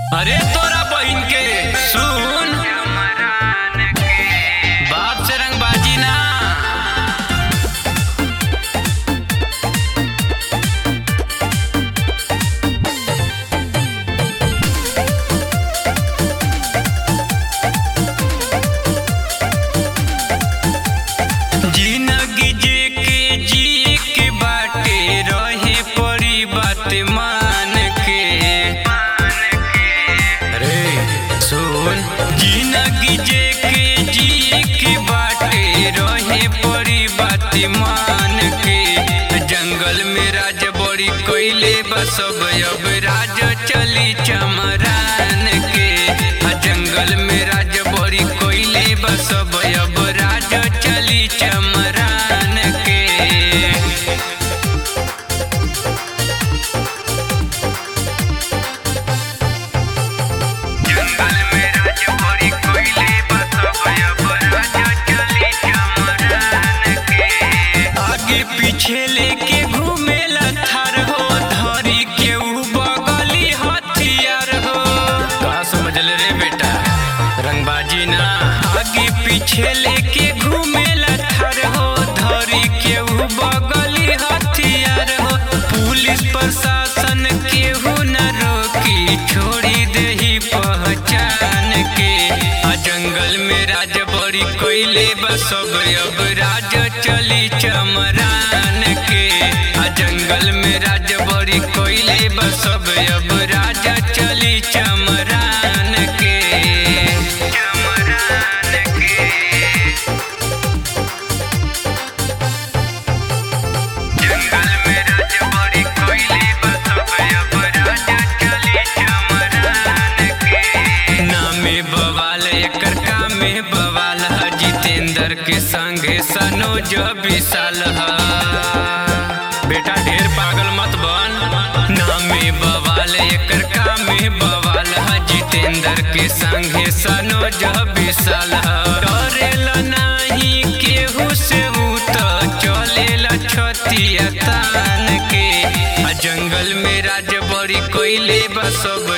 अरे तोरा बहिन के सुन, बाप से रंगबाजी ना। जिंदगी जे के जिए के बाटे रहे पड़ी बात मान के। अरे सुन, जिंदगी जे के जिए के बाटे रहे पड़ी बात मान के। जंगल में राज बड़ी कोयले बसब अब राज चली चमरान के। जंगल में राज बड़ी कोयले बसब अब राज चली चमरान के। जंगल में राज बड़ी कोयले बसब अब राज चली चमरान के। आगे पीछे लेके घूमेला थार हो, धरी के ऊ बगली हथियार हो। का समझ ले रे बेटा, रंगबाजी ना। आगे पीछे लेके घूमेला थार हो, धरी के ऊ बगली हथियार हो। पुलिस प्रशासन केहू न रोकी, छोड़ी देही पहचान के। जंगल में राज बड़ी कोयले बसब अब राज चली चमरान के। जंगल में राज बड़ी कोयले बसब अब राज चली चमरान के। चमरान के। जंगल में राज बड़ी कोयले बसब अब राज चली चमरान के। नामे बवाल एकर कामे बवाल ह, जितेंद्र के संगे सनोज विशाल ह। बेटा ढेर पागल मत बन, नामे बवाल एकर कामे बवाल ह, जितेंद्र के संगे सनोज विशाल ह। डरेला नाही केहू से ऊ त चलेला छतिया तान के। जंगल में राज बड़ी कोयले बसब